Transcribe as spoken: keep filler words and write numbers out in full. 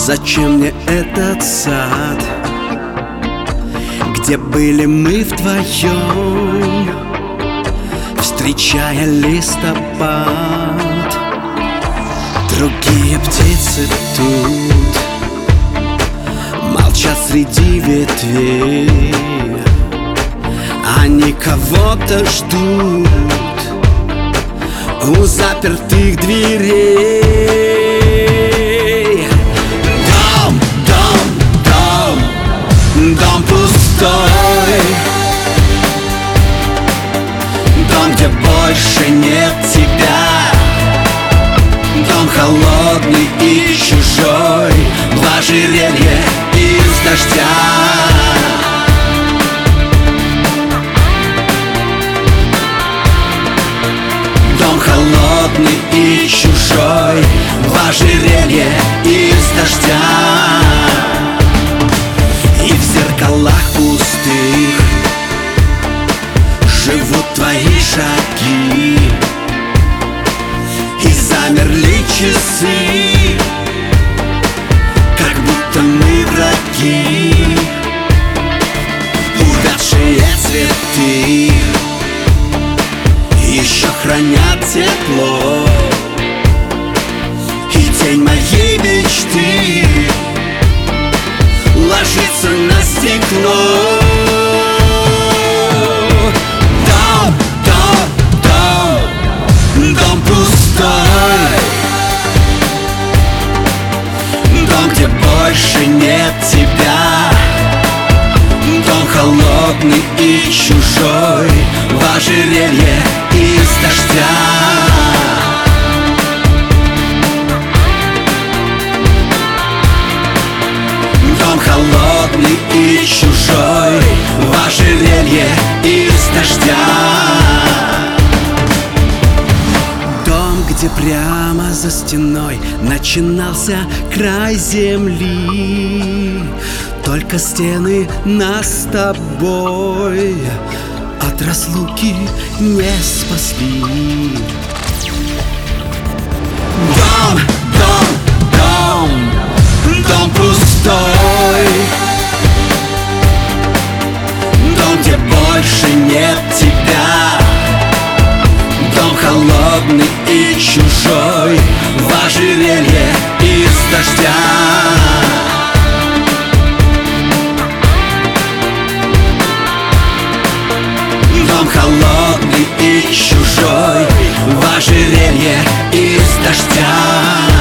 Зачем мне этот сад, где были мы вдвоем, встречая листопад? Другие птицы тут молчат среди ветвей, они кого-то ждут у запертых дверей. Дом, дом, дом, дом пустой, дом, где больше нет тебя, дом холодный и чужой, в ожерелье из дождя. Дом холодный и чужой, в ожерелье из дождя. И в зеркалах пустых живут твои шаги, и замерли часы, как будто мы враги. Увядшие цветы еще хранят тепло, и тень моей мечты ложится на стекло. Дом, дом, дом, дом пустой, дом, где больше нет тебя, дом холодный и чужой, в ожерелье из дождя. Дом холодный и чужой, в ожерелье из дождя. Дом, где прямо за стеной начинался край земли, только стены нас с тобой от разлуки не спасли. Дом, дом, дом, дом пустой, дом, где больше нет тебя, дом холодный и чужой, в ожерелье из дождя. Дом холодный и чужой, в ожерелье из дождя.